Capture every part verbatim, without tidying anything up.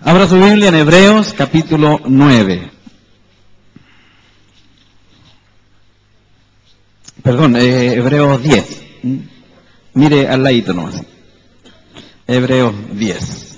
Abra su Biblia en Hebreos capítulo nueve. Perdón, eh, Hebreos diez. Mire al ladito nomás. Hebreos diez.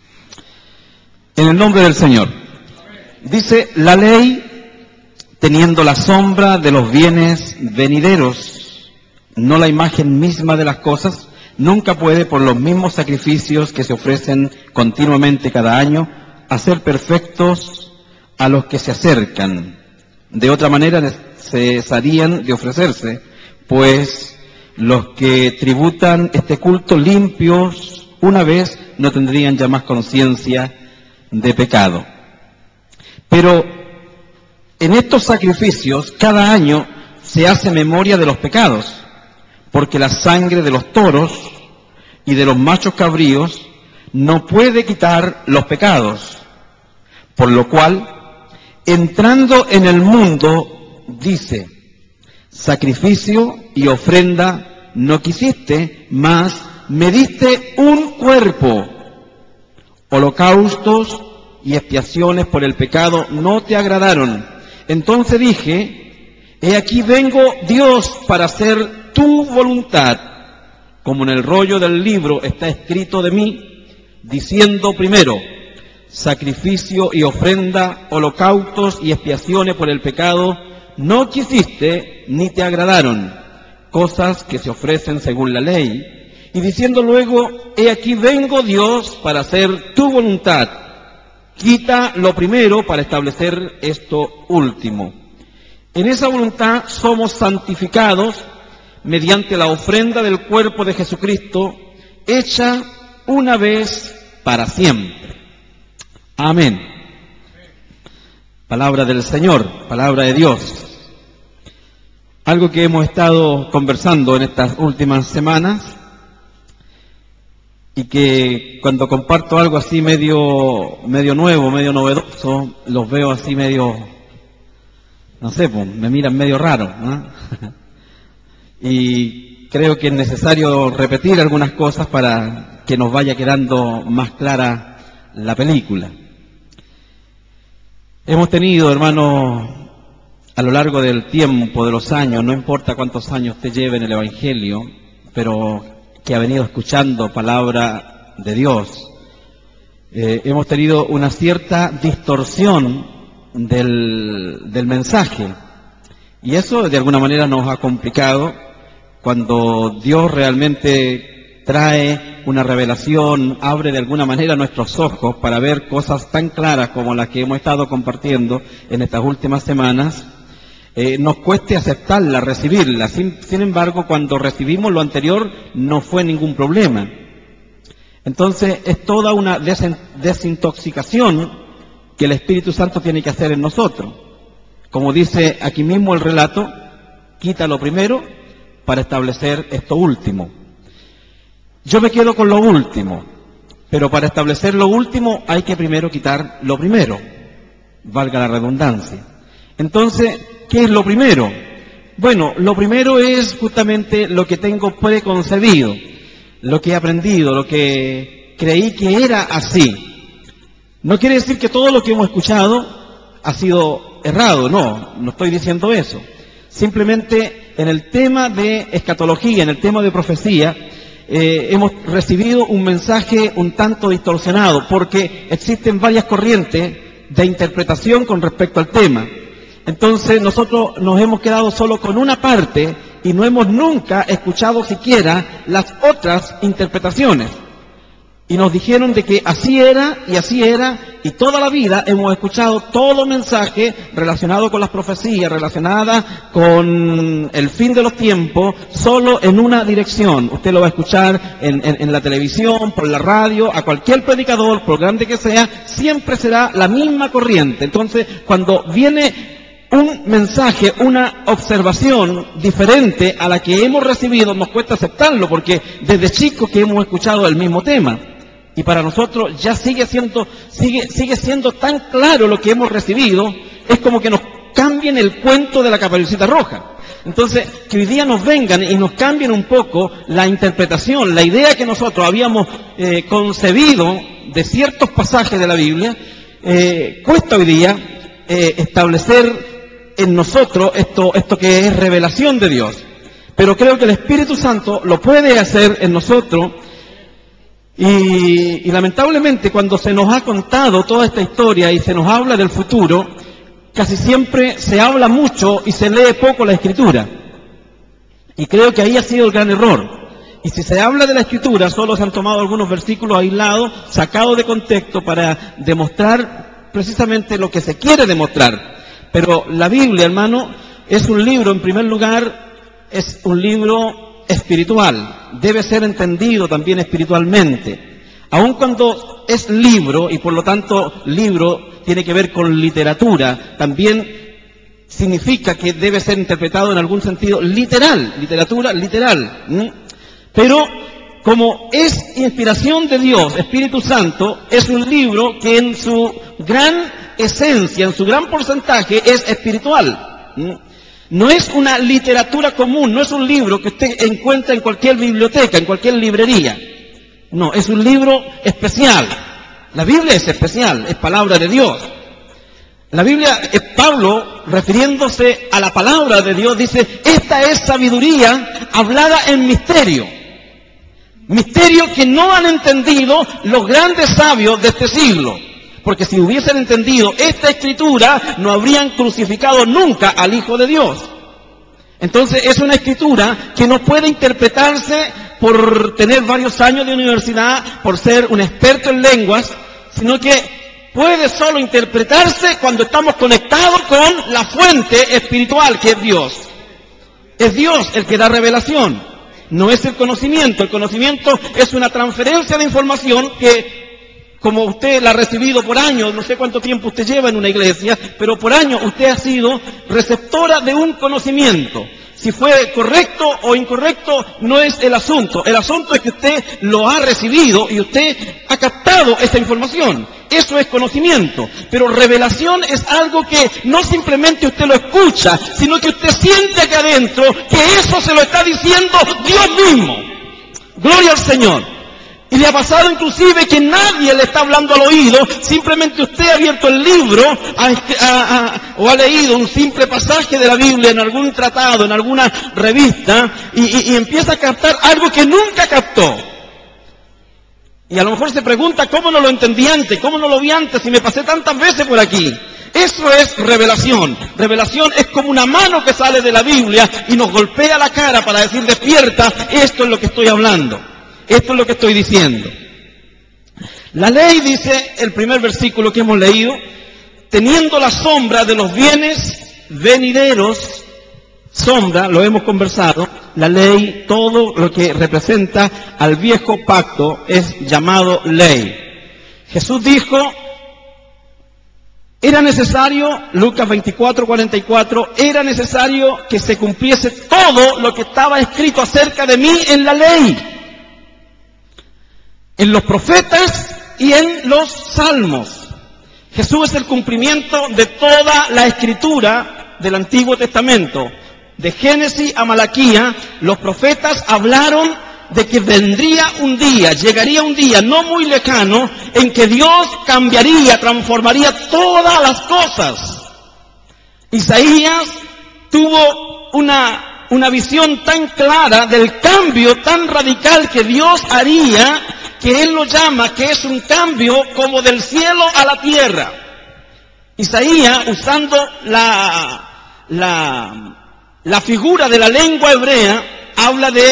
En el nombre del Señor. Dice, la ley, teniendo la sombra de los bienes venideros, no la imagen misma de las cosas, nunca puede, por los mismos sacrificios que se ofrecen continuamente cada año, hacer perfectos a los que se acercan. De otra manera cesarían de ofrecerse, pues los que tributan este culto limpios una vez no tendrían ya más conciencia de pecado. Pero en estos sacrificios cada año se hace memoria de los pecados, porque la sangre de los toros y de los machos cabríos no puede quitar los pecados. Por lo cual, entrando en el mundo, dice, sacrificio y ofrenda no quisiste, mas me diste un cuerpo. Holocaustos y expiaciones por el pecado no te agradaron. Entonces dije, he aquí vengo, Dios, para hacer tu voluntad, como en el rollo del libro está escrito de mí, diciendo primero, sacrificio y ofrenda, holocaustos y expiaciones por el pecado, no quisiste ni te agradaron, cosas que se ofrecen según la ley, y diciendo luego, he aquí vengo, Dios, para hacer tu voluntad, quita lo primero para establecer esto último. En esa voluntad somos santificados mediante la ofrenda del cuerpo de Jesucristo, hecha una vez para siempre. Amén. Palabra del Señor, palabra de Dios. Algo que hemos estado conversando en estas últimas semanas, y que cuando comparto algo así medio, medio nuevo, medio novedoso, los veo así medio, no sé, pues, me miran medio raro, ¿no? Y creo que es necesario repetir algunas cosas para que nos vaya quedando más clara la película. Hemos tenido, hermanos, a lo largo del tiempo, de los años, no importa cuántos años usted lleve en el Evangelio, pero que ha venido escuchando palabra de Dios, eh, hemos tenido una cierta distorsión del, del mensaje, y eso de alguna manera nos ha complicado cuando Dios realmente trae una revelación, abre de alguna manera nuestros ojos para ver cosas tan claras como las que hemos estado compartiendo en estas últimas semanas. Eh, nos cueste aceptarla, recibirla. Sin, sin embargo, cuando recibimos lo anterior, no fue ningún problema. Entonces, es toda una des- desintoxicación que el Espíritu Santo tiene que hacer en nosotros. Como dice aquí mismo el relato, quita lo primero para establecer esto último. Yo me quedo con lo último, pero para establecer lo último hay que primero quitar lo primero, valga la redundancia. Entonces, ¿qué es lo primero? Bueno, lo primero es justamente lo que tengo preconcebido, lo que he aprendido, lo que creí que era así. No quiere decir que todo lo que hemos escuchado ha sido errado, no, no estoy diciendo eso. Simplemente en el tema de escatología, en el tema de profecía, eh, hemos recibido un mensaje un tanto distorsionado, porque existen varias corrientes de interpretación con respecto al tema. Entonces nosotros nos hemos quedado solo con una parte y no hemos nunca escuchado siquiera las otras interpretaciones. Y nos dijeron de que así era y así era, y toda la vida hemos escuchado todo mensaje relacionado con las profecías, relacionadas con el fin de los tiempos, solo en una dirección. Usted lo va a escuchar en, en, en la televisión, por la radio, a cualquier predicador, por grande que sea, siempre será la misma corriente. Entonces, cuando viene un mensaje, una observación diferente a la que hemos recibido, nos cuesta aceptarlo, porque desde chicos que hemos escuchado el mismo tema. Y para nosotros ya sigue siendo, sigue, sigue siendo tan claro lo que hemos recibido, es como que nos cambien el cuento de la Caperucita Roja. Entonces, que hoy día nos vengan y nos cambien un poco la interpretación, la idea que nosotros habíamos eh, concebido de ciertos pasajes de la Biblia, eh, cuesta hoy día eh, establecer en nosotros esto, esto que es revelación de Dios. Pero creo que el Espíritu Santo lo puede hacer en nosotros. Y, y lamentablemente cuando se nos ha contado toda esta historia y se nos habla del futuro, casi siempre se habla mucho y se lee poco la Escritura. Y creo que ahí ha sido el gran error. Y si se habla de la Escritura, solo se han tomado algunos versículos aislados, sacados de contexto para demostrar precisamente lo que se quiere demostrar. Pero la Biblia, hermano, es un libro, en primer lugar, es un libro espiritual, debe ser entendido también espiritualmente. Aun cuando es libro, y por lo tanto libro tiene que ver con literatura, también significa que debe ser interpretado en algún sentido literal, literatura literal. ¿Mm? Pero como es inspiración de Dios, Espíritu Santo, es un libro que en su gran esencia, en su gran porcentaje, es espiritual. ¿Mm? No es una literatura común, no es un libro que usted encuentra en cualquier biblioteca, en cualquier librería. No, es un libro especial. La Biblia es especial, es palabra de Dios. La Biblia, Pablo, refiriéndose a la palabra de Dios, dice, esta es sabiduría hablada en misterio. Misterio que no han entendido los grandes sabios de este siglo. Porque si hubiesen entendido esta escritura, no habrían crucificado nunca al Hijo de Dios. Entonces es una escritura que no puede interpretarse por tener varios años de universidad, por ser un experto en lenguas, sino que puede solo interpretarse cuando estamos conectados con la fuente espiritual que es Dios. Es Dios el que da revelación, no es el conocimiento. El conocimiento es una transferencia de información que, como usted la ha recibido por años, no sé cuánto tiempo usted lleva en una iglesia, pero por años usted ha sido receptora de un conocimiento. Si fue correcto o incorrecto no es el asunto. El asunto es que usted lo ha recibido y usted ha captado esa información. Eso es conocimiento. Pero revelación es algo que no simplemente usted lo escucha, sino que usted siente aquí adentro que eso se lo está diciendo Dios mismo. Gloria al Señor. Y le ha pasado inclusive que nadie le está hablando al oído, simplemente usted ha abierto el libro a, a, a, o ha leído un simple pasaje de la Biblia en algún tratado, en alguna revista, y, y, y empieza a captar algo que nunca captó. Y a lo mejor se pregunta, ¿cómo no lo entendí antes? ¿Cómo no lo vi antes si me pasé tantas veces por aquí? Eso es revelación. Revelación es como una mano que sale de la Biblia y nos golpea la cara para decir, despierta, esto es lo que estoy hablando. Esto es lo que estoy diciendo. La ley, dice el primer versículo que hemos leído, teniendo la sombra de los bienes venideros, sombra, lo hemos conversado, la ley, todo lo que representa al viejo pacto es llamado ley. Jesús dijo, era necesario, Lucas veinticuatro, cuarenta y cuatro, era necesario que se cumpliese todo lo que estaba escrito acerca de mí en la ley, en los profetas y en los salmos. Jesús es el cumplimiento de toda la escritura del Antiguo Testamento. De Génesis a Malaquía, los profetas hablaron de que vendría un día, llegaría un día no muy lejano, en que Dios cambiaría, transformaría todas las cosas. Isaías tuvo una, una visión tan clara del cambio tan radical que Dios haría, que él lo llama que es un cambio como del cielo a la tierra. Isaías, usando la, la, la figura de la lengua hebrea, habla de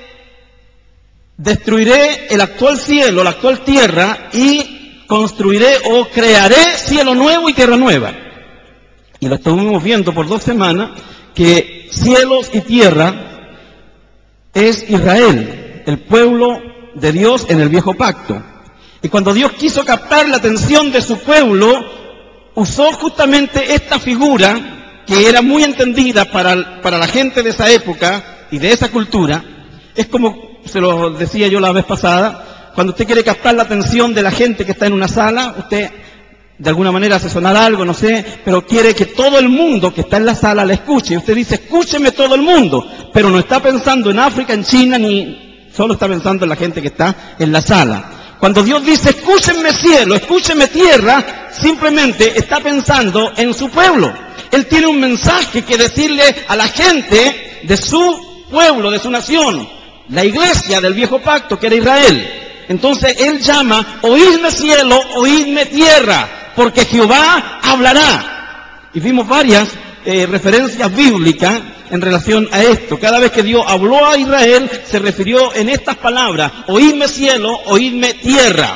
destruiré el actual cielo, la actual tierra, y construiré o crearé cielo nuevo y tierra nueva. Y lo estuvimos viendo por dos semanas, que cielos y tierra es Israel, el pueblo de Dios en el viejo pacto. Y cuando Dios quiso captar la atención de su pueblo, usó justamente esta figura que era muy entendida para, para la gente de esa época y de esa cultura. Es como, se lo decía yo la vez pasada, cuando usted quiere captar la atención de la gente que está en una sala, usted de alguna manera hace sonar algo, no sé, pero quiere que todo el mundo que está en la sala le escuche. Y usted dice, escúcheme todo el mundo, pero no está pensando en África, en China, ni solo está pensando en la gente que está en la sala. Cuando Dios dice, escúchenme cielo, escúchenme tierra, simplemente está pensando en su pueblo. Él tiene un mensaje que decirle a la gente de su pueblo, de su nación, la iglesia del viejo pacto, que era Israel. Entonces Él llama, oídme cielo, oídme tierra, porque Jehová hablará. Y vimos varias eh, referencias bíblicas en relación a esto. Cada vez que Dios habló a Israel, se refirió en estas palabras, oídme cielo, oídme tierra.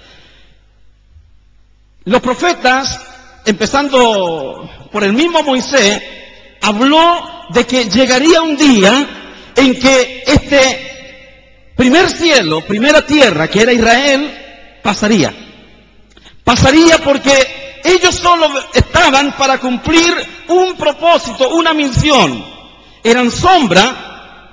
Los profetas, empezando por el mismo Moisés, habló de que llegaría un día en que este primer cielo, primera tierra, que era Israel, pasaría. Pasaría porque ellos solo estaban para cumplir un propósito, una misión. Eran sombra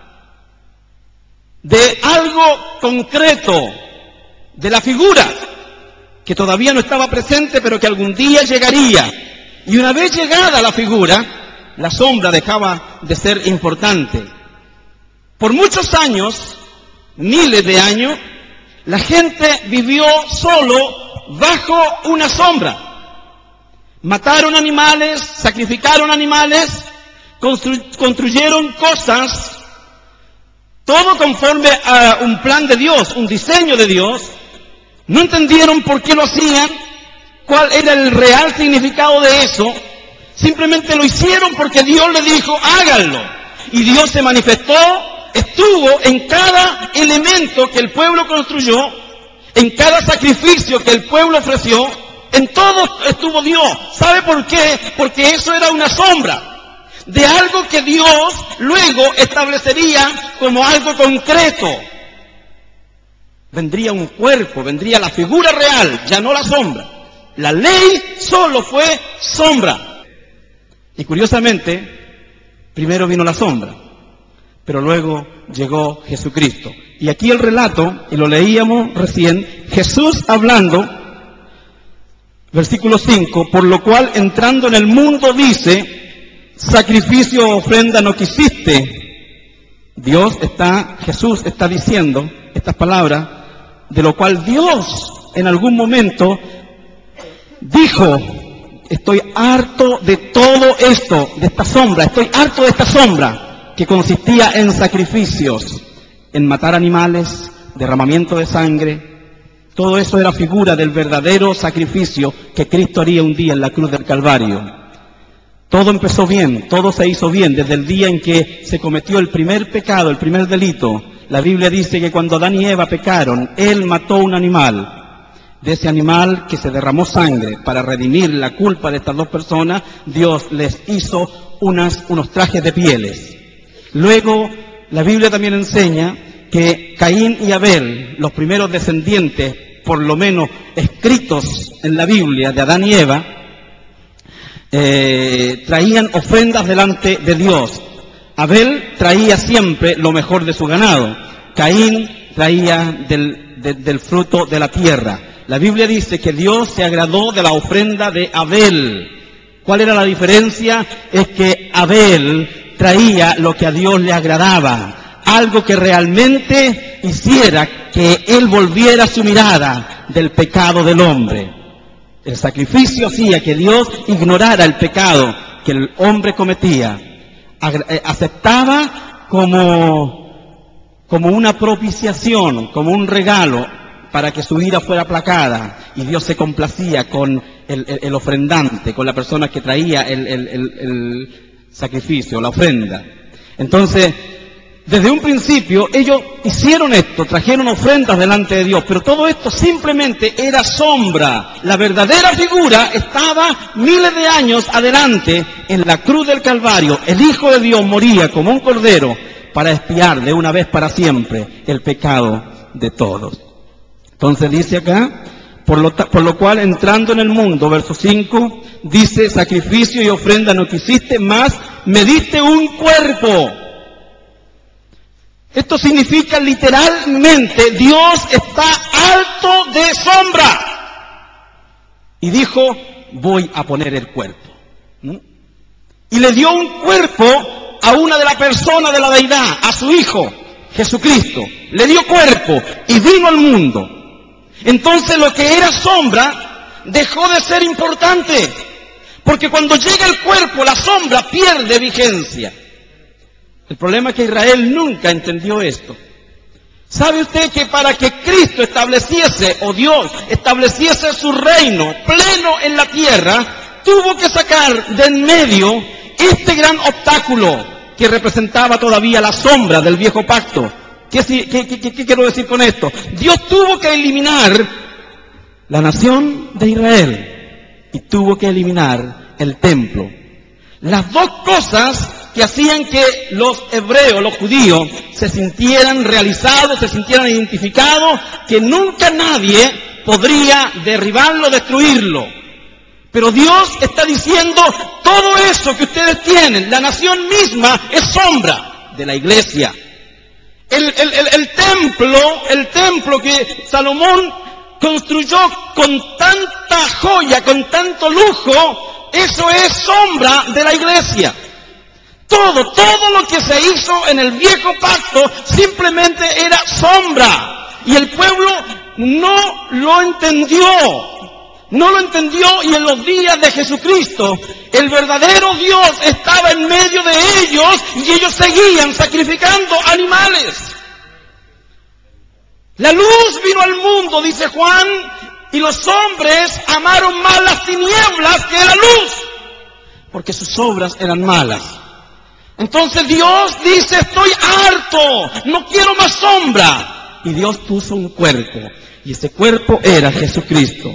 de algo concreto, de la figura, que todavía no estaba presente, pero que algún día llegaría. Y una vez llegada la figura, la sombra dejaba de ser importante. Por muchos años, miles de años, la gente vivió solo bajo una sombra. Mataron animales, sacrificaron animales, constru- construyeron cosas, todo conforme a un plan de Dios, un diseño de Dios. No entendieron por qué lo hacían, cuál era el real significado de eso. Simplemente lo hicieron porque Dios le dijo, háganlo. Y Dios se manifestó, estuvo en cada elemento que el pueblo construyó, en cada sacrificio que el pueblo ofreció, en todo estuvo Dios. ¿Sabe por qué? Porque eso era una sombra de algo que Dios luego establecería como algo concreto. Vendría un cuerpo, vendría la figura real, ya no la sombra. La ley solo fue sombra. Y curiosamente, primero vino la sombra, pero luego llegó Jesucristo. Y aquí el relato, y lo leíamos recién, Jesús hablando, versículo cinco, por lo cual entrando en el mundo dice, sacrificio o ofrenda no quisiste. Dios está, Jesús está diciendo estas palabras, de lo cual Dios en algún momento dijo, estoy harto de todo esto, de esta sombra, estoy harto de esta sombra, que consistía en sacrificios, en matar animales, derramamiento de sangre. Todo eso era figura del verdadero sacrificio que Cristo haría un día en la cruz del Calvario. Todo empezó bien, todo se hizo bien desde el día en que se cometió el primer pecado, el primer delito. La Biblia dice que cuando Adán y Eva pecaron, Él mató un animal. De ese animal que se derramó sangre para redimir la culpa de estas dos personas, Dios les hizo unas, unos trajes de pieles. Luego, la Biblia también enseña que Caín y Abel, los primeros descendientes, por lo menos escritos en la Biblia de Adán y Eva, eh, traían ofrendas delante de Dios. Abel traía siempre lo mejor de su ganado. Caín traía del, de, del fruto de la tierra. La Biblia dice que Dios se agradó de la ofrenda de Abel. ¿Cuál era la diferencia? Es que Abel traía lo que a Dios le agradaba, algo que realmente hiciera que Él volviera su mirada del pecado del hombre. El sacrificio hacía que Dios ignorara el pecado que el hombre cometía. Aceptaba como, como una propiciación, como un regalo, para que su ira fuera aplacada, y Dios se complacía con el, el, el ofrendante, con la persona que traía el, el, el, el sacrificio, la ofrenda. Entonces, desde un principio, ellos hicieron esto, trajeron ofrendas delante de Dios, pero todo esto simplemente era sombra. La verdadera figura estaba miles de años adelante en la cruz del Calvario. El Hijo de Dios moría como un cordero para expiar de una vez para siempre el pecado de todos. Entonces dice acá, por lo, por lo cual entrando en el mundo, verso cinco, dice, sacrificio y ofrenda no quisiste, más me diste un cuerpo. Esto significa literalmente, Dios está alto de sombra. Y dijo, voy a poner el cuerpo. ¿Mm? Y le dio un cuerpo a una de las personas de la deidad, a su Hijo, Jesucristo. Le dio cuerpo y vino al mundo. Entonces lo que era sombra dejó de ser importante, porque cuando llega el cuerpo, la sombra pierde vigencia. El problema es que Israel nunca entendió esto. ¿Sabe usted que para que Cristo estableciese, o Dios estableciese su reino pleno en la tierra, tuvo que sacar de en medio este gran obstáculo que representaba todavía la sombra del viejo pacto? ¿Qué, qué, qué, qué quiero decir con esto? Dios tuvo que eliminar la nación de Israel y tuvo que eliminar el templo. Las dos cosas que hacían que los hebreos, los judíos, se sintieran realizados, se sintieran identificados, que nunca nadie podría derribarlo, destruirlo. Pero Dios está diciendo, todo eso que ustedes tienen, la nación misma es sombra de la iglesia. El, el, el, el templo, el templo que Salomón construyó con tanta joya, con tanto lujo, eso es sombra de la iglesia. Todo, todo lo que se hizo en el viejo pacto simplemente era sombra. Y el pueblo no lo entendió. No lo entendió, y en los días de Jesucristo, el verdadero Dios estaba en medio de ellos y ellos seguían sacrificando animales. La luz vino al mundo, dice Juan, y los hombres amaron más las tinieblas que la luz, porque sus obras eran malas. Entonces Dios dice, estoy harto, no quiero más sombra. Y Dios puso un cuerpo, y ese cuerpo era Jesucristo.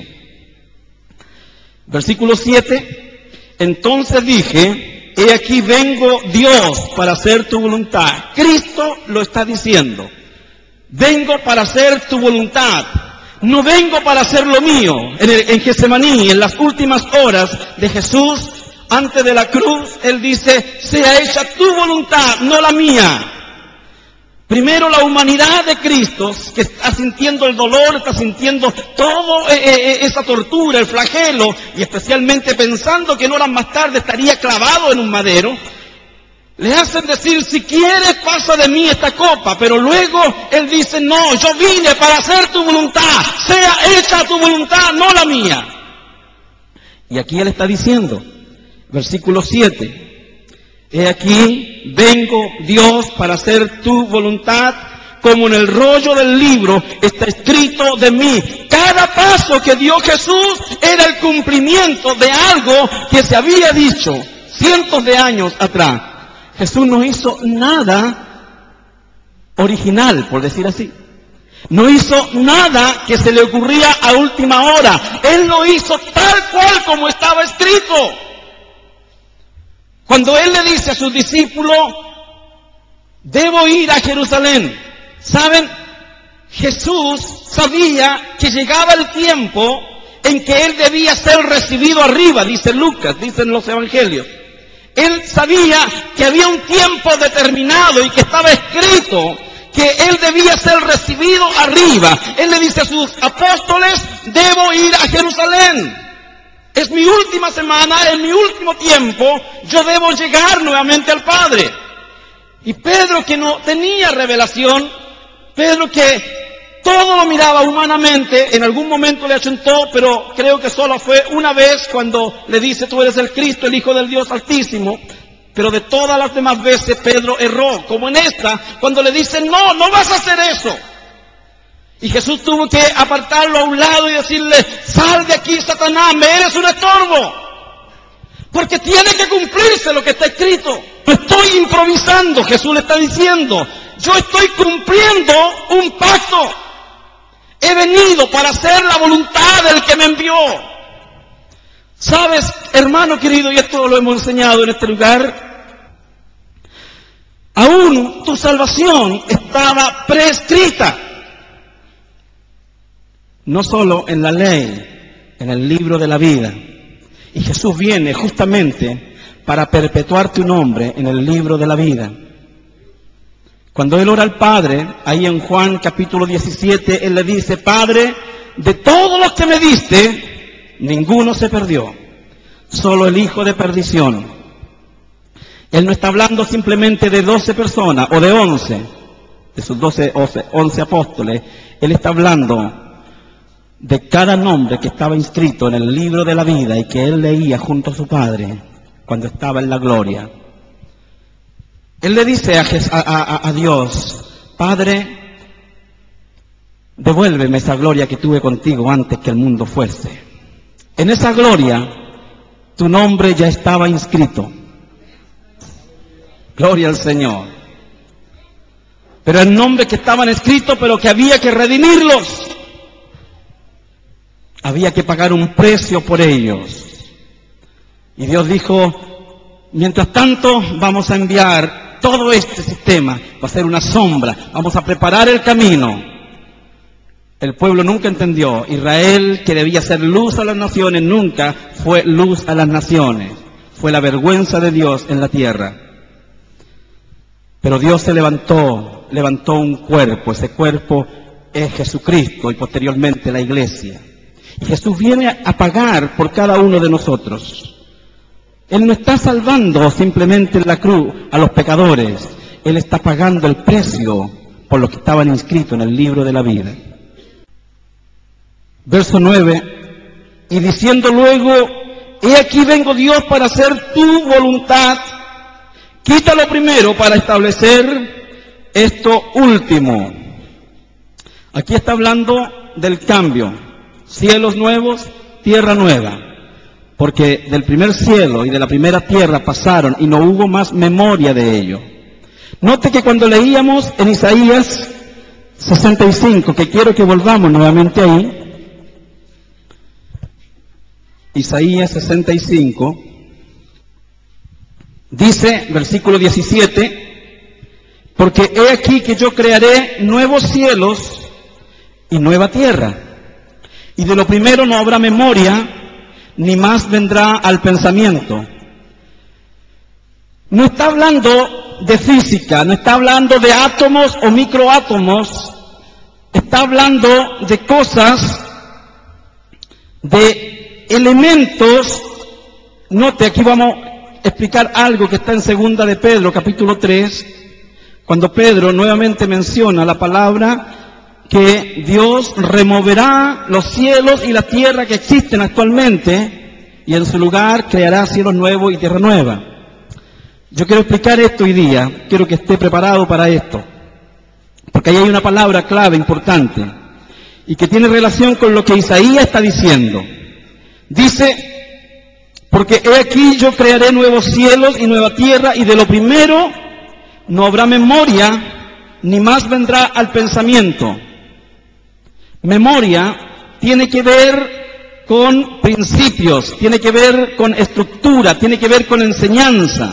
Versículo siete, entonces dije, he aquí vengo Dios para hacer tu voluntad. Cristo lo está diciendo, vengo para hacer tu voluntad, no vengo para hacer lo mío. En, el, en Getsemaní, en las últimas horas de Jesús, antes de la cruz, Él dice, sea hecha tu voluntad, no la mía. Primero la humanidad de Cristo, que está sintiendo el dolor, está sintiendo toda eh, eh, esa tortura, el flagelo, y especialmente pensando que en horas más tarde estaría clavado en un madero, le hacen decir, si quieres pasa de mí esta copa, pero luego Él dice, no, yo vine para hacer tu voluntad, sea hecha tu voluntad, no la mía. Y aquí Él está diciendo, versículo siete, he aquí, vengo Dios para hacer tu voluntad, como en el rollo del libro está escrito de mí. Cada paso que dio Jesús era el cumplimiento de algo que se había dicho cientos de años atrás. Jesús no hizo nada original, por decir así. No hizo nada que se le ocurría a última hora. Él lo hizo tal cual como estaba escrito. Cuando Él le dice a sus discípulos, debo ir a Jerusalén. ¿Saben? Jesús sabía que llegaba el tiempo en que Él debía ser recibido arriba, dice Lucas, dicen los evangelios. Él sabía que había un tiempo determinado y que estaba escrito que Él debía ser recibido arriba. Él le dice a sus apóstoles, debo ir a Jerusalén. Es mi última semana, es mi último tiempo, yo debo llegar nuevamente al Padre. Y Pedro, que no tenía revelación, Pedro que todo lo miraba humanamente, en algún momento le achentó, pero creo que solo fue una vez cuando le dice, tú eres el Cristo, el Hijo del Dios Altísimo. Pero de todas las demás veces Pedro erró, como en esta, cuando le dice, no, no vas a hacer eso. Y Jesús tuvo que apartarlo a un lado y decirle, sal de aquí, Satanás, me eres un estorbo. Porque tiene que cumplirse lo que está escrito. No estoy improvisando, Jesús le está diciendo. Yo estoy cumpliendo un pacto. He venido para hacer la voluntad del que me envió. ¿Sabes, hermano querido, y esto lo hemos enseñado en este lugar? Aún tu salvación estaba prescrita. No solo en la ley, en el libro de la vida. Y Jesús viene justamente para perpetuar tu nombre en el libro de la vida. Cuando Él ora al Padre, ahí en Juan capítulo diecisiete, Él le dice, Padre, de todos los que me diste, ninguno se perdió, solo el hijo de perdición. Él no está hablando simplemente de doce personas o de once, de sus doce, once apóstoles. Él está hablando de cada nombre que estaba inscrito en el libro de la vida y que él leía junto a su Padre cuando estaba en la gloria. Él le dice a, a, a, a Dios: Padre, devuélveme esa gloria que tuve contigo antes que el mundo fuese. En esa gloria, tu nombre ya estaba inscrito. Gloria al Señor. Pero el nombre que estaban escritos, pero que había que redimirlos. Había que pagar un precio por ellos. Y Dios dijo: mientras tanto, vamos a enviar todo este sistema, va a ser una sombra, vamos a preparar el camino. El pueblo nunca entendió. Israel, que debía ser luz a las naciones, nunca fue luz a las naciones. Fue la vergüenza de Dios en la tierra. Pero Dios se levantó, levantó un cuerpo. Ese cuerpo es Jesucristo y posteriormente la iglesia. Y Jesús viene a pagar por cada uno de nosotros. Él no está salvando simplemente en la cruz a los pecadores. Él está pagando el precio por los que estaban inscritos en el libro de la vida. Verso nueve. Y diciendo luego: he aquí vengo, Dios, para hacer tu voluntad. Quítalo primero para establecer esto último. Aquí está hablando del cambio. Cielos nuevos, tierra nueva. Porque del primer cielo y de la primera tierra pasaron y no hubo más memoria de ello. Note que cuando leíamos en Isaías sesenta y cinco, que quiero que volvamos nuevamente ahí, Isaías sesenta y cinco, dice, versículo diecisiete, porque he aquí que yo crearé nuevos cielos y nueva tierra, y de lo primero no habrá memoria, ni más vendrá al pensamiento. No está hablando de física, no está hablando de átomos o microátomos, está hablando de cosas, de elementos. Note, aquí vamos a explicar algo que está en segunda de Pedro, capítulo tres, cuando Pedro nuevamente menciona la palabra que Dios removerá los cielos y la tierra que existen actualmente y en su lugar creará cielos nuevos y tierra nueva. Yo quiero explicar esto hoy día, quiero que esté preparado para esto, porque ahí hay una palabra clave importante y que tiene relación con lo que Isaías está diciendo. Dice: porque he aquí yo crearé nuevos cielos y nueva tierra, y de lo primero no habrá memoria, ni más vendrá al pensamiento. Memoria tiene que ver con principios, tiene que ver con estructura, tiene que ver con enseñanza.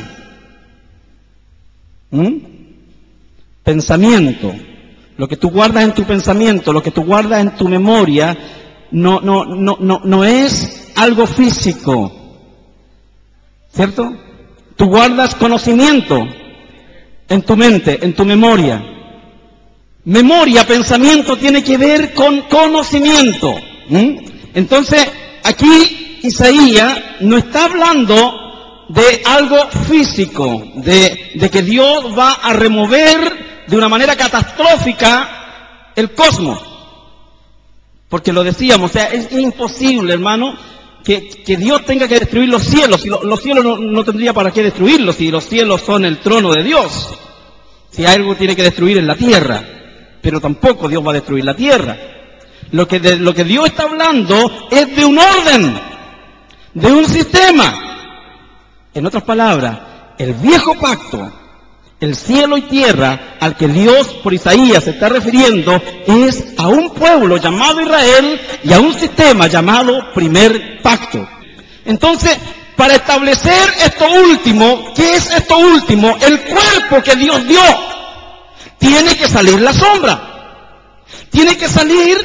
¿Mm? Pensamiento. Lo que tú guardas en tu pensamiento, lo que tú guardas en tu memoria, no, no, no, no, no es algo físico. ¿Cierto? Tú guardas conocimiento en tu mente, en tu memoria. Memoria, pensamiento, tiene que ver con conocimiento. ¿Mm? Entonces, aquí Isaías no está hablando de algo físico, de, de que Dios va a remover de una manera catastrófica el cosmos. Porque lo decíamos, o sea, es imposible, hermano, que, que Dios tenga que destruir los cielos. Si lo, los cielos no, no tendría para qué destruirlos, si los cielos son el trono de Dios. Si algo tiene que destruir en la tierra. Pero tampoco Dios va a destruir la tierra. Lo que, de, lo que Dios está hablando es de un orden, de un sistema. En otras palabras, el viejo pacto, el cielo y tierra al que Dios por Isaías se está refiriendo, es a un pueblo llamado Israel y a un sistema llamado primer pacto. Entonces, para establecer esto último, ¿qué es esto último? El cuerpo que Dios dio. Tiene que salir la sombra. Tiene que salir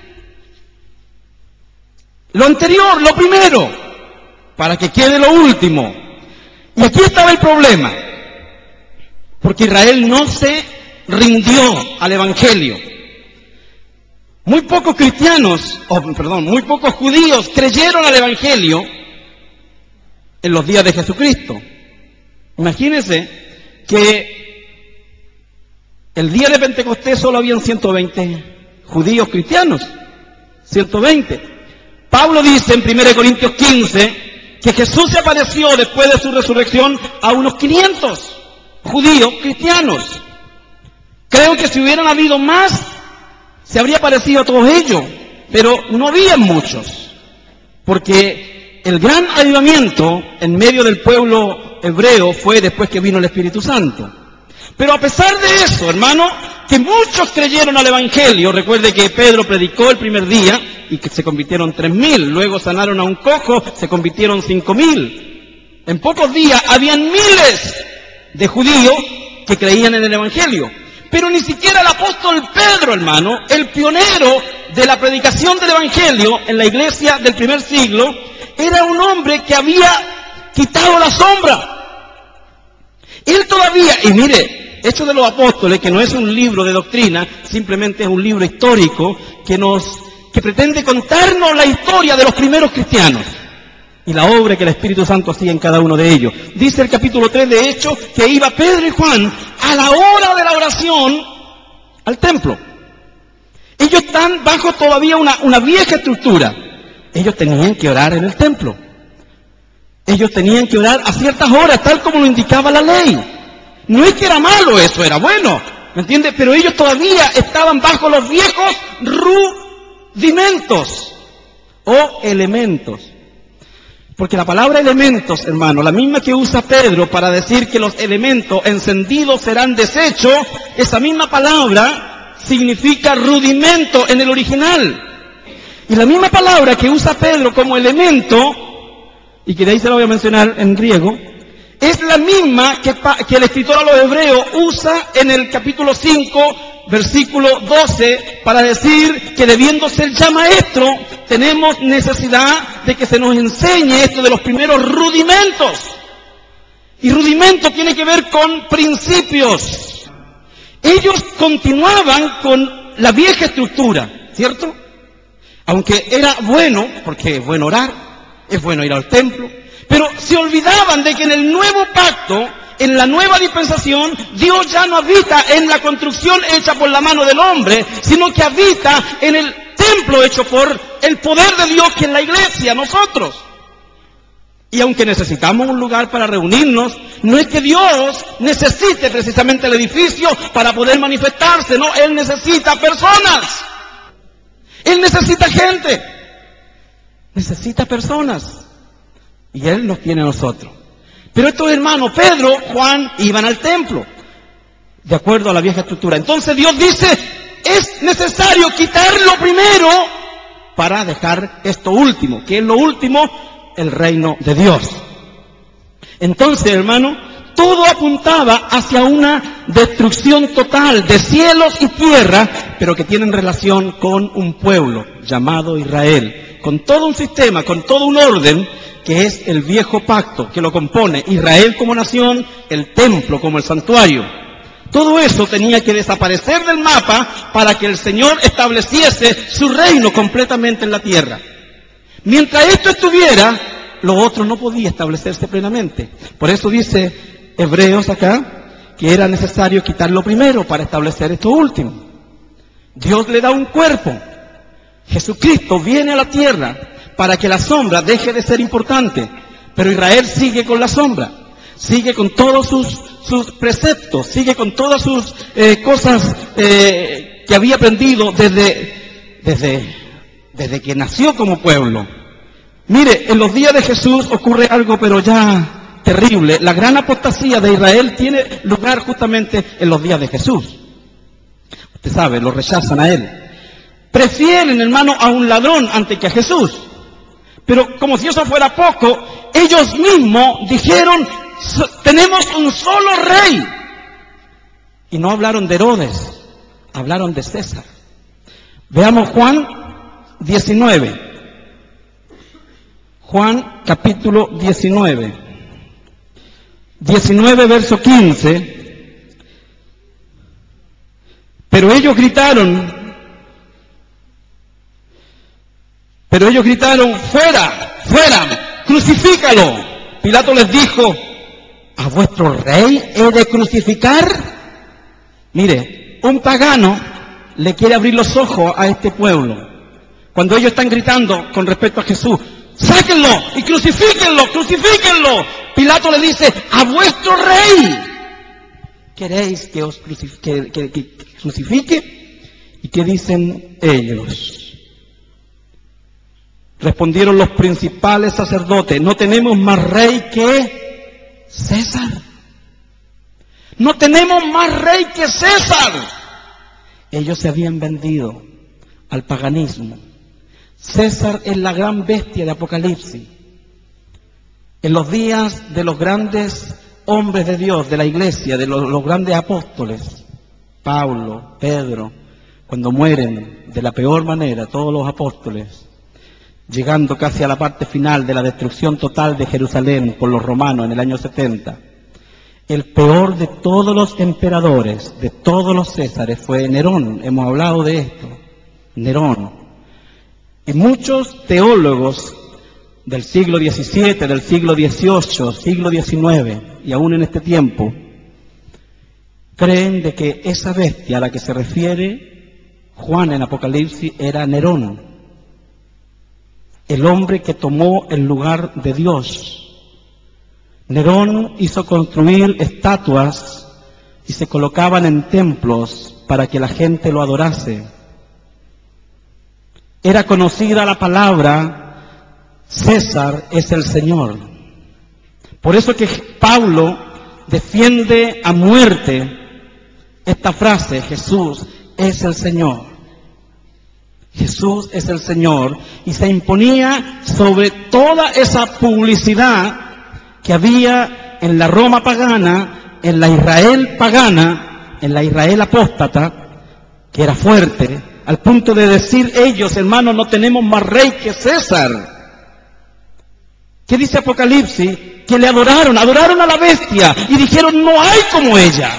lo anterior, lo primero, para que quede lo último. Y aquí estaba el problema. Porque Israel no se rindió al Evangelio. Muy pocos cristianos, oh, perdón, muy pocos judíos creyeron al Evangelio en los días de Jesucristo. Imagínense que el día de Pentecostés solo habían ciento veinte judíos cristianos. ciento veinte. Pablo dice en primera de Corintios quince que Jesús se apareció después de su resurrección a unos quinientos judíos cristianos. Creo que si hubieran habido más, se habría parecido a todos ellos, pero no había muchos, porque el gran avivamiento en medio del pueblo hebreo fue después que vino el Espíritu Santo. Pero a pesar de eso, hermano, que muchos creyeron al Evangelio, recuerde que Pedro predicó el primer día y que se convirtieron tres mil, luego sanaron a un cojo, se convirtieron cinco mil. En pocos días habían miles de judíos que creían en el Evangelio. Pero ni siquiera el apóstol Pedro, hermano, el pionero de la predicación del Evangelio en la iglesia del primer siglo, era un hombre que había quitado la sombra. Él todavía, y mire, Hechos de los Apóstoles, que no es un libro de doctrina, simplemente es un libro histórico que nos, que pretende contarnos la historia de los primeros cristianos y la obra que el Espíritu Santo hacía en cada uno de ellos. Dice el capítulo tres de Hechos que iba Pedro y Juan a la hora de la oración al templo. Ellos están bajo todavía una, una vieja estructura. Ellos tenían que orar en el templo. Ellos tenían que orar a ciertas horas, tal como lo indicaba la ley. No es que era malo eso, era bueno, ¿me entiendes? Pero ellos todavía estaban bajo los viejos rudimentos o elementos. Porque la palabra elementos, hermano, la misma que usa Pedro para decir que los elementos encendidos serán deshechos, esa misma palabra significa rudimento en el original. Y la misma palabra que usa Pedro como elemento, y que de ahí se lo voy a mencionar en griego, es la misma que, que el escritor a los hebreos usa en el capítulo cinco, versículo doce, para decir que debiendo ser ya maestro, tenemos necesidad de que se nos enseñe esto de los primeros rudimentos. Y rudimento tiene que ver con principios. Ellos continuaban con la vieja estructura, ¿cierto? Aunque era bueno, porque es bueno orar, es bueno ir al templo, pero se olvidaban de que en el nuevo pacto, en la nueva dispensación, Dios ya no habita en la construcción hecha por la mano del hombre, sino que habita en el templo hecho por el poder de Dios, que es la iglesia, nosotros. Y aunque necesitamos un lugar para reunirnos, no es que Dios necesite precisamente el edificio para poder manifestarse, no, Él necesita personas. Él necesita gente. Necesita personas. Y Él nos tiene a nosotros. Pero estos hermanos, Pedro, Juan, iban al templo, de acuerdo a la vieja estructura. Entonces Dios dice, es necesario quitarlo primero para dejar esto último. ¿Qué es lo último? El reino de Dios. Entonces, hermano, todo apuntaba hacia una destrucción total de cielos y tierra, pero que tienen relación con un pueblo llamado Israel, con todo un sistema, con todo un orden, que es el viejo pacto que lo compone, Israel como nación, el templo como el santuario. Todo eso tenía que desaparecer del mapa para que el Señor estableciese su reino completamente en la tierra. Mientras esto estuviera, lo otro no podía establecerse plenamente. Por eso dice Hebreos acá que era necesario quitarlo primero para establecer esto último. Dios le da un cuerpo. Jesucristo viene a la tierra para que la sombra deje de ser importante, pero Israel sigue con la sombra, sigue con todos sus, sus preceptos, sigue con todas sus eh, cosas eh, que había aprendido desde, desde, desde que nació como pueblo. Mire, en los días de Jesús ocurre algo pero ya terrible. La gran apostasía de Israel tiene lugar justamente en los días de Jesús. Usted sabe, lo rechazan a Él. Prefieren, hermano, a un ladrón antes que a Jesús. Pero como si eso fuera poco, ellos mismos dijeron, tenemos un solo rey. Y no hablaron de Herodes, hablaron de César. Veamos Juan diecinueve. Juan capítulo diecinueve. diecinueve verso quince. Pero ellos gritaron, Pero ellos gritaron, fuera, fuera, crucifícalo. Pilato les dijo, ¿a vuestro rey he de crucificar? Mire, un pagano le quiere abrir los ojos a este pueblo. Cuando ellos están gritando con respecto a Jesús, ¡sáquenlo y crucifíquenlo, crucifíquenlo! Pilato le dice, ¡a vuestro rey! ¿Queréis que os crucifique? Que, que, que crucifique? ¿Y qué dicen ellos? Respondieron los principales sacerdotes, no tenemos más rey que César. No tenemos más rey que César. Ellos se habían vendido al paganismo. César es la gran bestia de Apocalipsis. En los días de los grandes hombres de Dios, de la iglesia, de los, los grandes apóstoles, Pablo, Pedro, cuando mueren de la peor manera, todos los apóstoles, llegando casi a la parte final de la destrucción total de Jerusalén por los romanos en el año setenta, el peor de todos los emperadores, de todos los Césares, fue Nerón. Hemos hablado de esto, Nerón. Y muchos teólogos del siglo diecisiete, del siglo dieciocho, siglo diecinueve, y aún en este tiempo, creen de que esa bestia a la que se refiere Juan en Apocalipsis era Nerón, el hombre que tomó el lugar de Dios. Nerón hizo construir estatuas y se colocaban en templos para que la gente lo adorase. Era conocida la palabra, César es el Señor. Por eso que Pablo defiende a muerte esta frase, Jesús es el Señor. Jesús es el Señor, y se imponía sobre toda esa publicidad que había en la Roma pagana, en la Israel pagana, en la Israel apóstata, que era fuerte, al punto de decir ellos, hermanos, no tenemos más rey que César. ¿Qué dice Apocalipsis? Que le adoraron, adoraron a la bestia y dijeron, no hay como ella.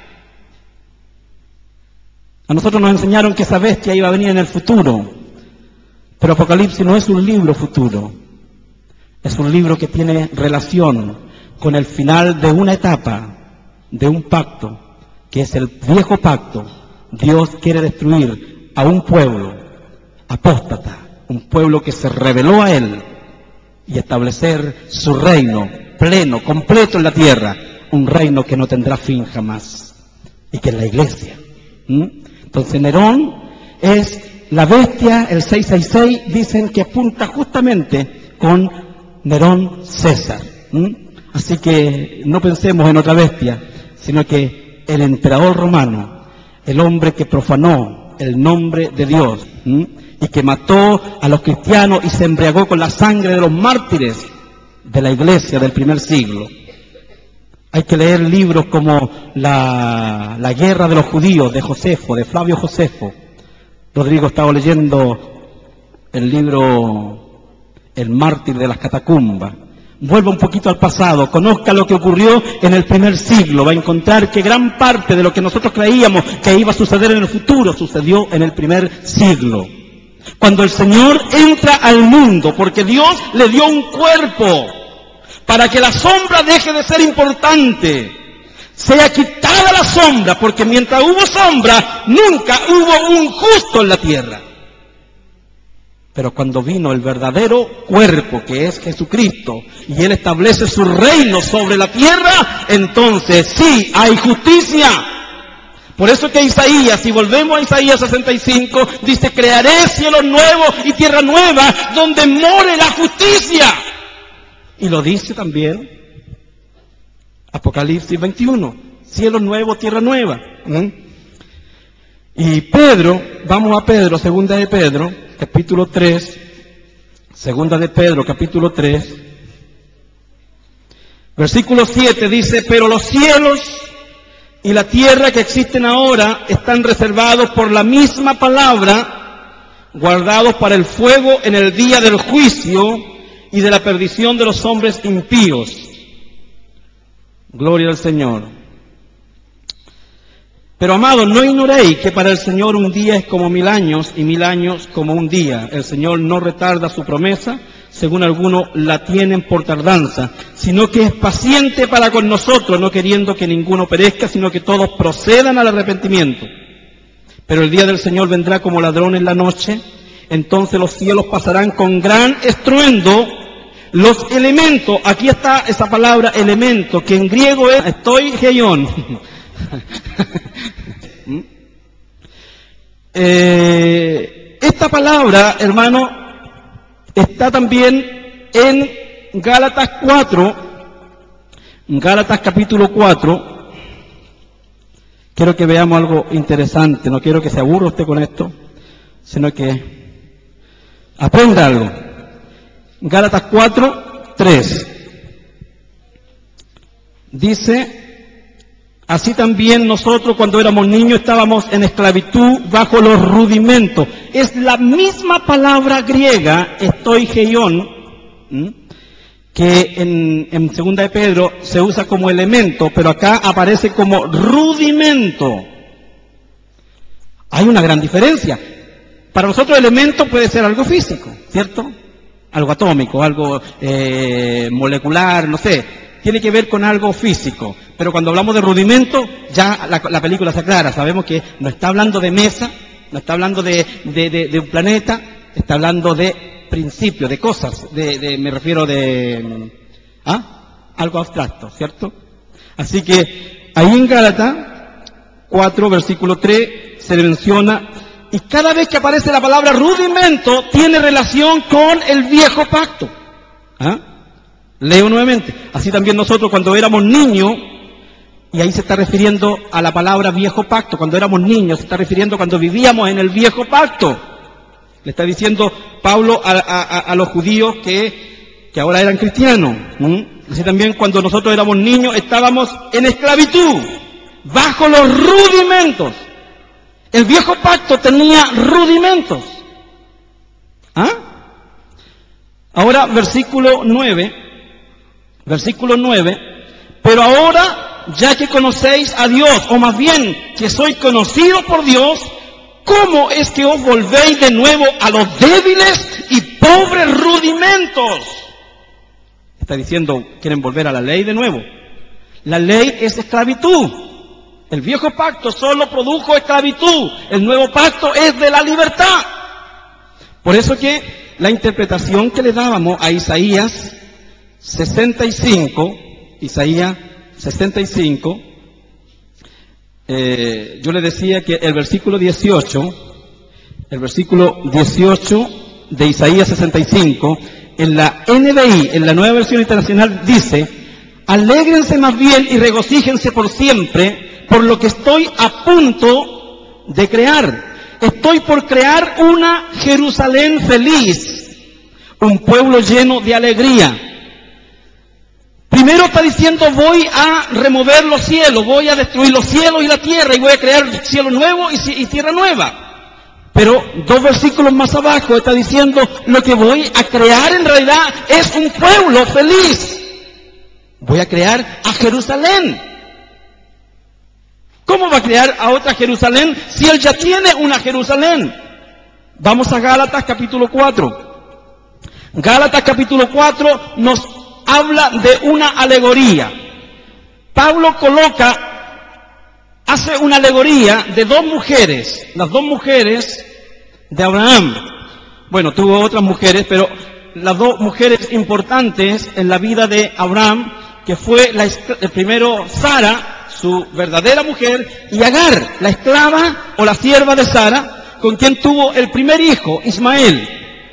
A nosotros nos enseñaron que esa bestia iba a venir en el futuro, pero Apocalipsis no es un libro futuro, es un libro que tiene relación con el final de una etapa, de un pacto, que es el viejo pacto. Dios quiere destruir a un pueblo apóstata, un pueblo que se rebeló a Él, y establecer su reino pleno, completo en la tierra, un reino que no tendrá fin jamás, y que es la iglesia. ¿Mm? Entonces Nerón es la bestia, el seiscientos sesenta y seis dicen que apunta justamente con Nerón César. ¿Mm? Así que no pensemos en otra bestia, sino que el emperador romano, el hombre que profanó el nombre de Dios, ¿Mm? y que mató a los cristianos y se embriagó con la sangre de los mártires de la iglesia del primer siglo. Hay que leer libros como la, la Guerra de los Judíos de Josefo, de Flavio Josefo. Rodrigo estaba leyendo el libro El mártir de las catacumbas. Vuelva un poquito al pasado, conozca lo que ocurrió en el primer siglo, va a encontrar que gran parte de lo que nosotros creíamos que iba a suceder en el futuro sucedió en el primer siglo. Cuando el Señor entra al mundo, porque Dios le dio un cuerpo para que la sombra deje de ser importante, sea quitada la sombra, porque mientras hubo sombra, nunca hubo un justo en la tierra. Pero cuando vino el verdadero cuerpo, que es Jesucristo, y Él establece su reino sobre la tierra, entonces sí hay justicia. Por eso que Isaías, si volvemos a Isaías sesenta y cinco, dice, crearé cielos nuevos y tierra nueva, donde more la justicia. Y lo dice también Apocalipsis veintiuno, cielos nuevos, tierra nueva. ¿Mm? Y Pedro, vamos a Pedro, segunda de Pedro, capítulo tres, segunda de Pedro, capítulo tres, versículo siete dice, pero los cielos y la tierra que existen ahora están reservados por la misma palabra, guardados para el fuego en el día del juicio y de la perdición de los hombres impíos. Gloria al Señor. Pero amados, no ignoréis que para el Señor un día es como mil años y mil años como un día. El Señor no retarda su promesa, según algunos la tienen por tardanza, sino que es paciente para con nosotros, no queriendo que ninguno perezca, sino que todos procedan al arrepentimiento. Pero el día del Señor vendrá como ladrón en la noche, entonces los cielos pasarán con gran estruendo. Los elementos, aquí está esa palabra elemento, que en griego es estoy heion. eh, esta palabra, hermano, está también en Gálatas cuatro, Gálatas capítulo cuatro. Quiero que veamos algo interesante, no quiero que se aburra usted con esto, sino que aprenda algo. Gálatas cuatro, tres. Dice, así también nosotros cuando éramos niños estábamos en esclavitud bajo los rudimentos. Es la misma palabra griega, estoy heion, que en, en segunda de Pedro se usa como elemento, pero acá aparece como rudimento. Hay una gran diferencia. Para nosotros elemento puede ser algo físico, ¿cierto? Algo atómico, algo eh, molecular, no sé, tiene que ver con algo físico. Pero cuando hablamos de rudimento, ya la, la película se aclara, sabemos que no está hablando de mesa, no está hablando de, de, de, de un planeta, está hablando de principios, de cosas, de, de, me refiero de ¿ah? algo abstracto, ¿cierto? Así que ahí en Gálatas cuatro, versículo tres, se le menciona. Y cada vez que aparece la palabra rudimento, tiene relación con el viejo pacto. ¿Ah? Leo nuevamente. Así también nosotros cuando éramos niños, y ahí se está refiriendo a la palabra viejo pacto, cuando éramos niños, se está refiriendo cuando vivíamos en el viejo pacto. Le está diciendo Pablo a, a, a los judíos que, que ahora eran cristianos. ¿Mm? Así también cuando nosotros éramos niños, estábamos en esclavitud, bajo los rudimentos. El viejo pacto tenía rudimentos. ¿Ah? Ahora, versículo nueve. Versículo nueve. Pero ahora, ya que conocéis a Dios, o más bien que sois conocidos por Dios, ¿cómo es que os volvéis de nuevo a los débiles y pobres rudimentos? Está diciendo, quieren volver a la ley de nuevo. La ley es esclavitud. El viejo pacto solo produjo esclavitud. El nuevo pacto es de la libertad. Por eso que la interpretación que le dábamos a Isaías sesenta y cinco, Isaías sesenta y cinco, eh, yo le decía que el versículo dieciocho, el versículo dieciocho de Isaías sesenta y cinco, en la N B I, en la Nueva Versión Internacional, dice, alégrense más bien y regocíjense por siempre, por lo que estoy a punto de crear. Estoy por crear una Jerusalén feliz, un pueblo lleno de alegría. Primero está diciendo, voy a remover los cielos, voy a destruir los cielos y la tierra, y voy a crear cielo nuevo y, y tierra nueva. Pero dos versículos más abajo está diciendo, lo que voy a crear en realidad es un pueblo feliz. Voy a crear a Jerusalén. ¿Cómo va a crear a otra Jerusalén si él ya tiene una Jerusalén? Vamos a Gálatas capítulo cuatro. Gálatas capítulo cuatro nos habla de una alegoría. Pablo coloca, hace una alegoría de dos mujeres, las dos mujeres de Abraham. Bueno, tuvo otras mujeres, pero las dos mujeres importantes en la vida de Abraham, que fue la, el primero Sara, su verdadera mujer, y Agar, la esclava o la sierva de Sara, con quien tuvo el primer hijo, Ismael.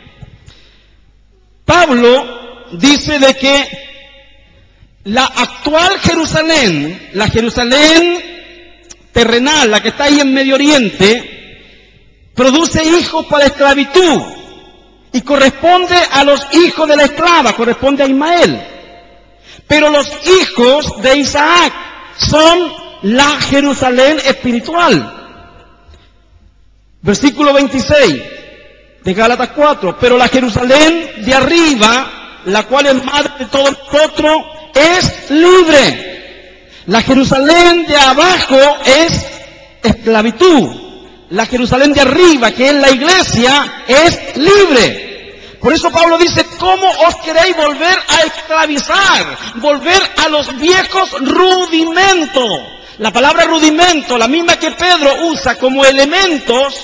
Pablo dice de que la actual Jerusalén, la Jerusalén terrenal, la que está ahí en Medio Oriente, produce hijos para esclavitud y corresponde a los hijos de la esclava, corresponde a Ismael. Pero los hijos de Isaac son la Jerusalén espiritual. Versículo veintiséis de Gálatas cuatro. Pero la Jerusalén de arriba, la cual es madre de todos nosotros, es libre. La Jerusalén de abajo es esclavitud. La Jerusalén de arriba, que es la iglesia, es libre. Por eso Pablo dice, ¿cómo os queréis volver a esclavizar? Volver a los viejos rudimentos. La palabra rudimento, la misma que Pedro usa como elementos,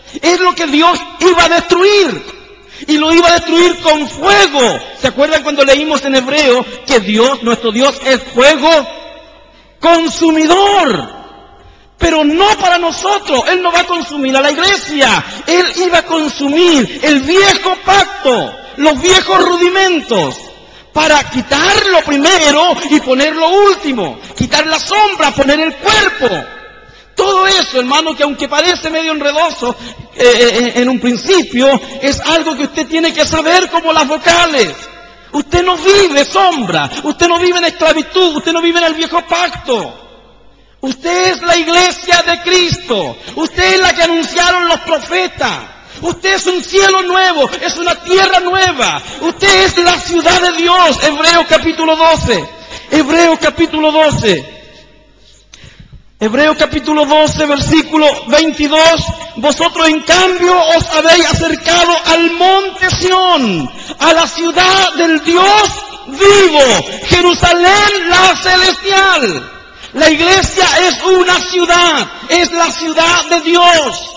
Es lo que Dios iba a destruir. Y lo iba a destruir con fuego. ¿Se acuerdan cuando leímos en Hebreo que Dios, nuestro Dios, es fuego consumidor? Pero no para nosotros. Él no va a consumir a la iglesia. Él iba a consumir el viejo pacto, los viejos rudimentos, para quitarlo primero y poner lo último. Quitar la sombra, poner el cuerpo. Todo eso, hermano, que aunque parece medio enredoso eh, en un principio, es algo que usted tiene que saber como las vocales. Usted no vive sombra, usted no vive en esclavitud, usted no vive en el viejo pacto. Usted es la iglesia de Cristo, usted es la que anunciaron los profetas. Usted es un cielo nuevo, es una tierra nueva. Usted es la ciudad de Dios. Hebreos capítulo doce. Hebreos capítulo doce. Hebreos capítulo doce, versículo veintidós. Vosotros en cambio os habéis acercado al monte Sión, a la ciudad del Dios vivo, Jerusalén la celestial. La iglesia es una ciudad, es la ciudad de Dios.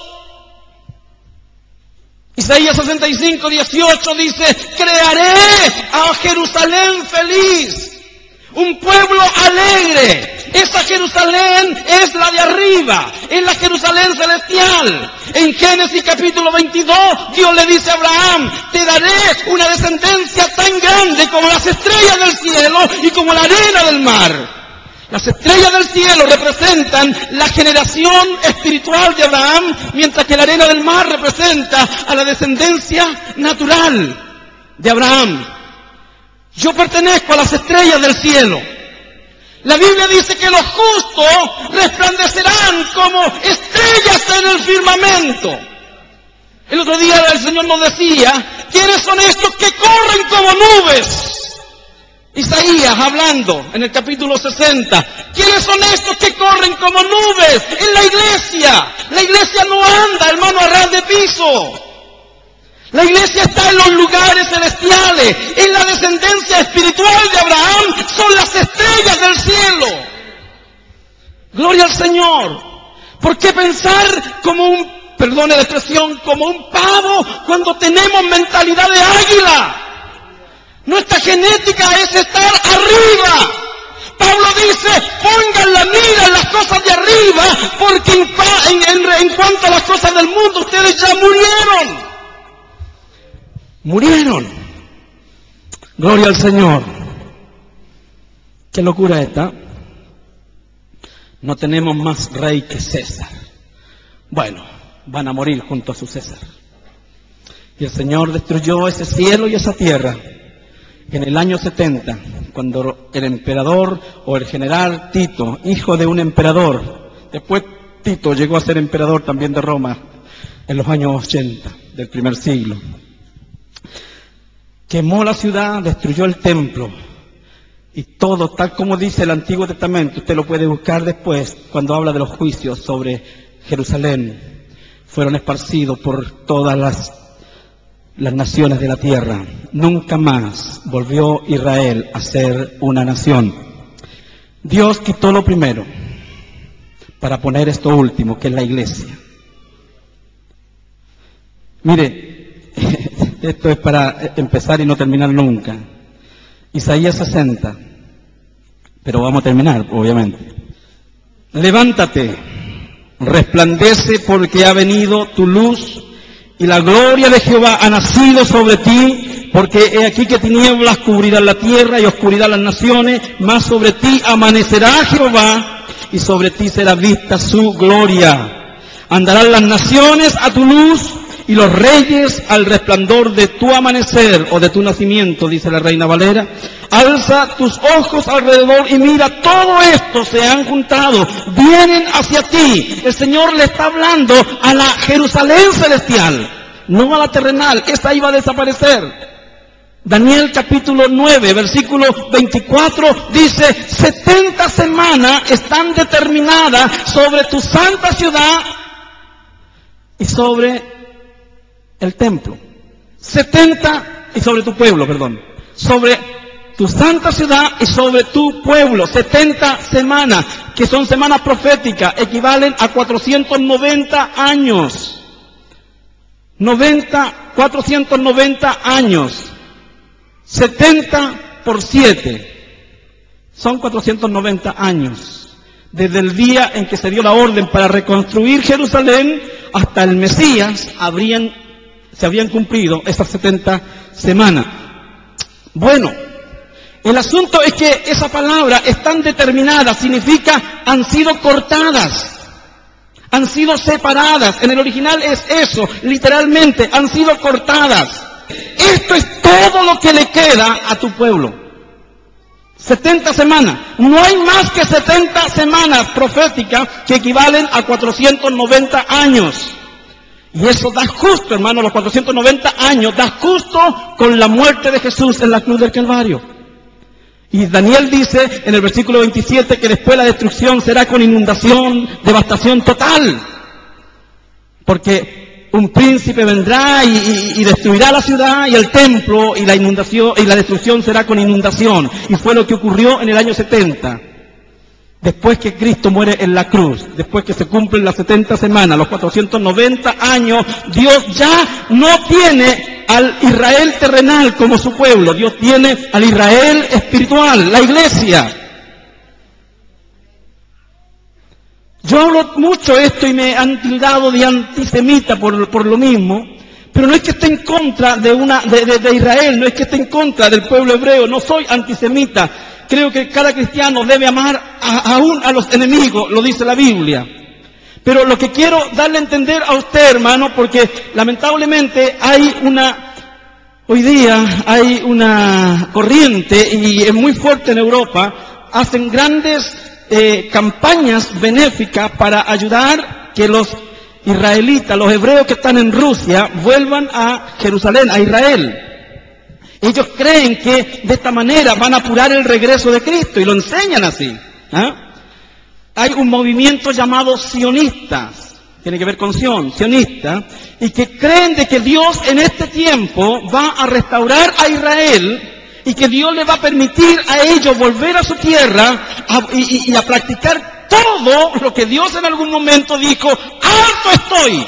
Isaías sesenta y cinco, dieciocho dice, crearé a Jerusalén feliz, un pueblo alegre. Esa Jerusalén es la de arriba, es la Jerusalén celestial. En Génesis capítulo veintidós, Dios le dice a Abraham, te daré una descendencia tan grande como las estrellas del cielo y como la arena del mar. Las estrellas del cielo representan la generación espiritual de Abraham, mientras que la arena del mar representa a la descendencia natural de Abraham. Yo pertenezco a las estrellas del cielo. La Biblia dice que los justos resplandecerán como estrellas en el firmamento. El otro día el Señor nos decía, ¿quiénes son estos que corren como nubes? Isaías hablando en el capítulo sesenta. ¿Quiénes son estos que corren como nubes? En la iglesia. La iglesia no anda, hermano, a ras de piso. La iglesia está en los lugares celestiales. En la descendencia espiritual de Abraham son las estrellas del cielo. Gloria al Señor. ¿Por qué pensar como un, perdone la expresión, como un pavo cuando tenemos mentalidad de águila? Nuestra genética es estar arriba. Pablo dice, pongan la mira en las cosas de arriba, porque en, en, en, en cuanto a las cosas del mundo, ustedes ya murieron. Murieron. Gloria al Señor. Qué locura esta. No tenemos más rey que César. Bueno, van a morir junto a su César. Y el Señor destruyó ese cielo y esa tierra. En el año setenta, cuando el emperador o el general Tito, hijo de un emperador, después Tito llegó a ser emperador también de Roma, en los años ochenta del primer siglo, quemó la ciudad, destruyó el templo, y todo, tal como dice el Antiguo Testamento, usted lo puede buscar después, cuando habla de los juicios sobre Jerusalén, fueron esparcidos por todas las las naciones de la tierra. Nunca más volvió Israel a ser una nación. Dios quitó lo primero para poner esto último, que es la iglesia. Mire, esto es para empezar y no terminar nunca. Isaías sesenta, pero vamos a terminar, obviamente. Levántate, resplandece porque ha venido tu luz, y la gloria de Jehová ha nacido sobre ti, porque he aquí que tinieblas cubrirán la tierra y oscuridad las naciones, mas sobre ti amanecerá Jehová, y sobre ti será vista su gloria. Andarán las naciones a tu luz, y los reyes al resplandor de tu amanecer, o de tu nacimiento, dice la Reina Valera. Alza tus ojos alrededor y mira, todo esto se han juntado, vienen hacia ti. El Señor le está hablando a la Jerusalén celestial, no a la terrenal, esta iba a desaparecer. Daniel capítulo nueve, versículo veinticuatro dice, setenta semanas están determinadas sobre tu santa ciudad y sobre el templo. setenta y sobre tu pueblo, perdón. Sobre tu santa ciudad y sobre tu pueblo. setenta semanas, que son semanas proféticas, equivalen a cuatrocientos noventa años. noventa, cuatrocientos noventa años. setenta por siete. Son cuatrocientos noventa años. Desde el día en que se dio la orden para reconstruir Jerusalén hasta el Mesías, habrían, se habrían cumplido esas setenta semanas. Bueno, el asunto es que esa palabra es tan determinada, significa han sido cortadas, han sido separadas. En el original es eso, literalmente, han sido cortadas. Esto es todo lo que le queda a tu pueblo. setenta semanas. No hay más que setenta semanas proféticas que equivalen a cuatrocientos noventa años. Y eso da justo, hermano, los cuatrocientos noventa años, da justo con la muerte de Jesús en la cruz del Calvario. Y Daniel dice en el versículo veintisiete que después la destrucción será con inundación, devastación total. Porque un príncipe vendrá y, y, y destruirá la ciudad y el templo, y la inundación y la destrucción será con inundación. Y fue lo que ocurrió en el año setenta. Después que Cristo muere en la cruz, después que se cumplen las setenta semanas, los cuatrocientos noventa años, Dios ya no tiene al Israel terrenal como su pueblo. Dios tiene al Israel espiritual, la iglesia. Yo hablo mucho esto y me han tildado de antisemita por, por lo mismo, pero no es que esté en contra de, una, de, de, de Israel, no es que esté en contra del pueblo hebreo, no soy antisemita. Creo que cada cristiano debe amar a, aún a los enemigos, lo dice la Biblia. Pero lo que quiero darle a entender a usted, hermano, porque lamentablemente hay una, hoy día hay una corriente, y es muy fuerte en Europa, hacen grandes eh, campañas benéficas para ayudar que los israelitas, los hebreos que están en Rusia, vuelvan a Jerusalén, a Israel. Ellos creen que de esta manera van a apurar el regreso de Cristo y lo enseñan así. ¿Ah? Hay un movimiento llamado sionistas, tiene que ver con Sion, sionistas, y que creen de que Dios en este tiempo va a restaurar a Israel y que Dios le va a permitir a ellos volver a su tierra a, y, y a practicar todo lo que Dios en algún momento dijo, ¡harto estoy!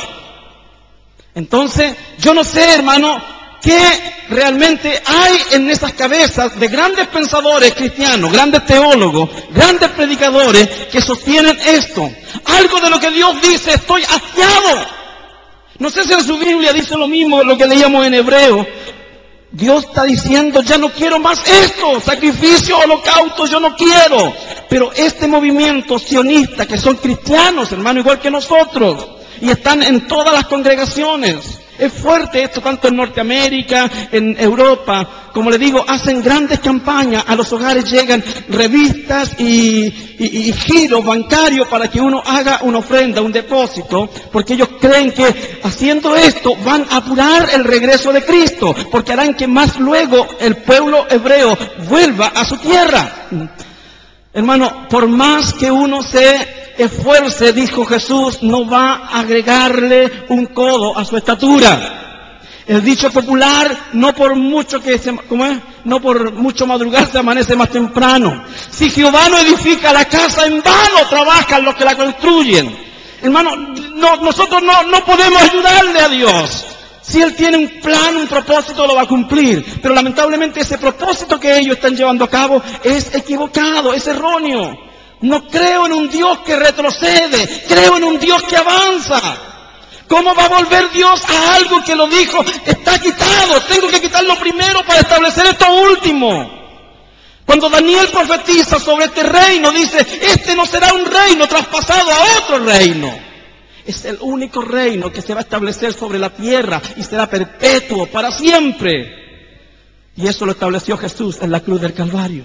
Entonces, yo no sé, hermano, ¿qué realmente hay en esas cabezas de grandes pensadores cristianos, grandes teólogos, grandes predicadores que sostienen esto? Algo de lo que Dios dice, estoy hastiado. No sé si en su Biblia dice lo mismo, lo que leíamos en Hebreo. Dios está diciendo, ya no quiero más esto, sacrificio, holocausto, yo no quiero. Pero este movimiento sionista, que son cristianos, hermano, igual que nosotros, y están en todas las congregaciones. Es fuerte esto, tanto en Norteamérica, en Europa. Como le digo, hacen grandes campañas, a los hogares llegan revistas y, y, y giros bancarios para que uno haga una ofrenda, un depósito, porque ellos creen que haciendo esto van a apurar el regreso de Cristo, porque harán que más luego el pueblo hebreo vuelva a su tierra. Hermano, por más que uno se esfuerce, dijo Jesús, no va a agregarle un codo a su estatura. El dicho popular, no por mucho que se, ¿cómo es? No por mucho madrugar se amanece más temprano. Si Jehová no edifica la casa, en vano trabajan los que la construyen. Hermano, no, nosotros no, no podemos ayudarle a Dios. Si Él tiene un plan, un propósito, lo va a cumplir. Pero lamentablemente ese propósito que ellos están llevando a cabo es equivocado, es erróneo. No creo en un Dios que retrocede, creo en un Dios que avanza. ¿Cómo va a volver Dios a algo que lo dijo? Está quitado, tengo que quitarlo primero para establecer esto último. Cuando Daniel profetiza sobre este reino, dice, este no será un reino traspasado a otro reino. Es el único reino que se va a establecer sobre la tierra y será perpetuo para siempre. Y eso lo estableció Jesús en la cruz del Calvario.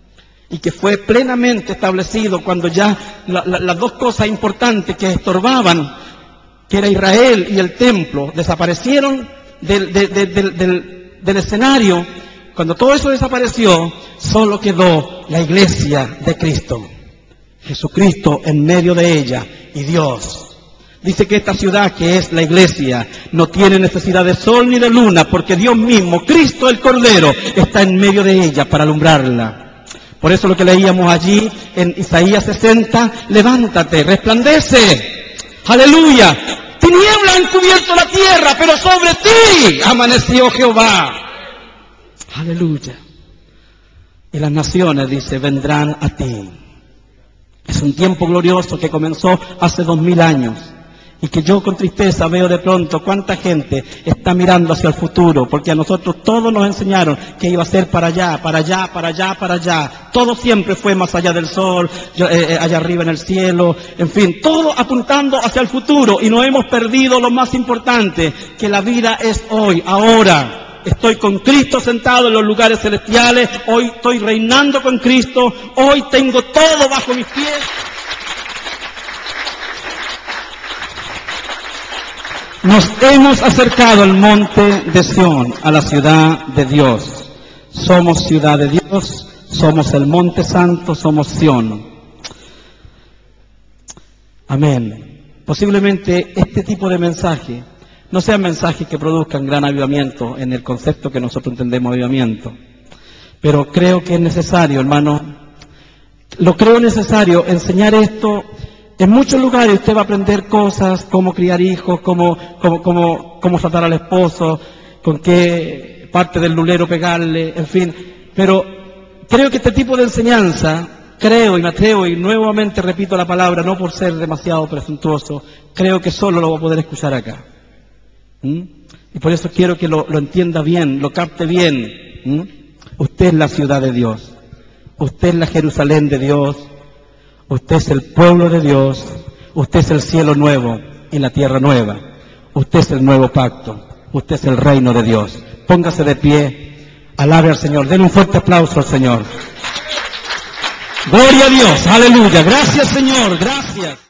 Y que fue plenamente establecido cuando ya la, la, las dos cosas importantes que estorbaban, que era Israel y el templo, desaparecieron del, de, de, de, del, del escenario. Cuando todo eso desapareció, solo quedó la iglesia de Cristo. Jesucristo en medio de ella y Dios. Dice que esta ciudad, que es la iglesia, no tiene necesidad de sol ni de luna, porque Dios mismo, Cristo el Cordero, está en medio de ella para alumbrarla. Por eso lo que leíamos allí en Isaías sesenta, levántate, resplandece, aleluya, tinieblas han cubierto la tierra, pero sobre ti amaneció Jehová. Aleluya. Y las naciones, dice, vendrán a ti. Es un tiempo glorioso que comenzó hace dos mil años. Y que yo con tristeza veo de pronto cuánta gente está mirando hacia el futuro, porque a nosotros todos nos enseñaron que iba a ser para allá, para allá, para allá, para allá. Todo siempre fue más allá del sol, eh, allá arriba en el cielo, en fin, todo apuntando hacia el futuro, y nos hemos perdido lo más importante, que la vida es hoy, ahora. Estoy con Cristo sentado en los lugares celestiales, hoy estoy reinando con Cristo, hoy tengo todo bajo mis pies. Nos hemos acercado al monte de Sión, a la ciudad de Dios. Somos ciudad de Dios, somos el monte santo, somos Sión. Amén. Posiblemente este tipo de mensaje no sean mensajes que produzcan gran avivamiento en el concepto que nosotros entendemos avivamiento. Pero creo que es necesario, hermano, lo creo necesario enseñar esto. En muchos lugares usted va a aprender cosas, cómo criar hijos, cómo, cómo, cómo, cómo tratar al esposo, con qué parte del lulero pegarle, en fin. Pero creo que este tipo de enseñanza, creo y me atrevo, y nuevamente repito la palabra, no por ser demasiado presuntuoso, creo que solo lo va a poder escuchar acá. ¿Mm? Y por eso quiero que lo, lo entienda bien, lo capte bien. ¿Mm? Usted es la ciudad de Dios. Usted es la Jerusalén de Dios. Usted es el pueblo de Dios, usted es el cielo nuevo y la tierra nueva, usted es el nuevo pacto, usted es el reino de Dios. Póngase de pie, alabe al Señor, denle un fuerte aplauso al Señor. Gloria a Dios, aleluya, gracias Señor, gracias.